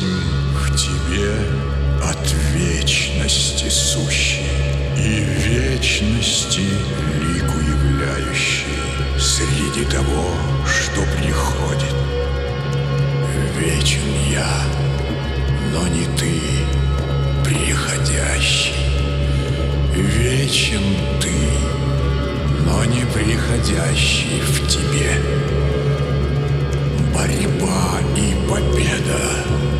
жизнь в тебе от вечности сущей и вечности лику являющей среди того, что приходит. Вечен я, но не ты, приходящий. Вечен ты, но не приходящий в тебе. Борьба и победа